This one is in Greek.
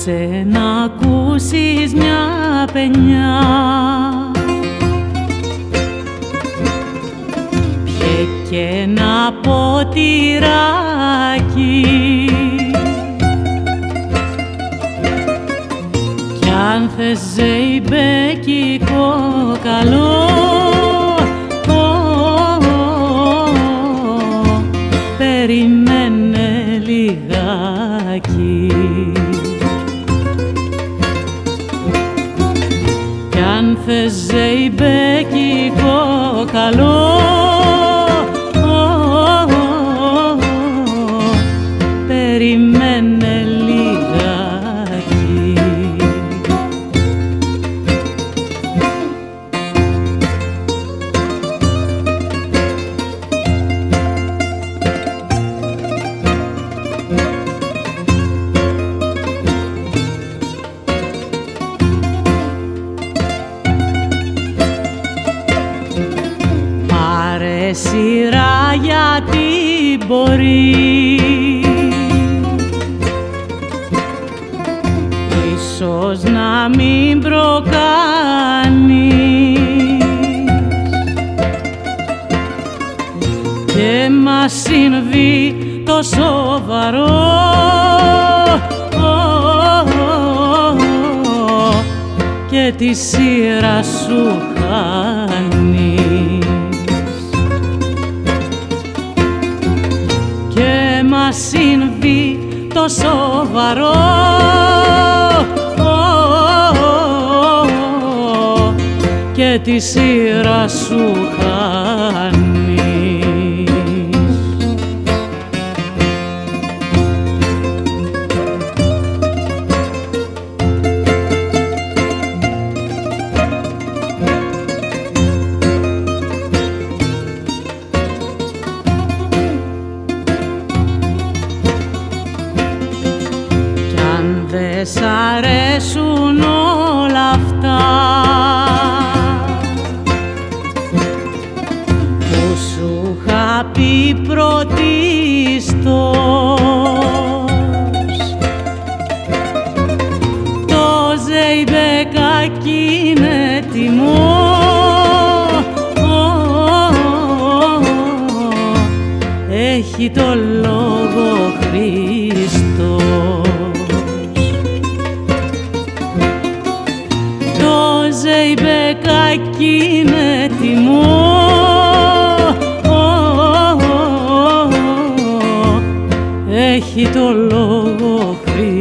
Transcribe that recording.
Κάτσε να ακούσεις μια παινιά, πιέ και ένα ποτηράκι, κι αν θες ζεϊμπέκικο καλό, περιμένε λιγάκι. Κι αν θες ζεϊμπέκικο καλό, περιμένε λιγάκι. Πάρε σειρά γιατί μπορεί, ίσως να μην προκάνεις και μας συμβεί το σοβαρό, και τη σειρά σου χάνεις, και μας συμβεί το σοβαρό, και τη σειρά σου χάνεις. Κι αν δε σ' αρέσουν όλα αυτά που σου είχα πει πρωτίστως, το ζεϊμπεκάκι είναι έτοιμο, έχει το λόγο Χριστός. Το ζεϊμπεκάκι είναι έτοιμο, έχει το λόγο Χριστός.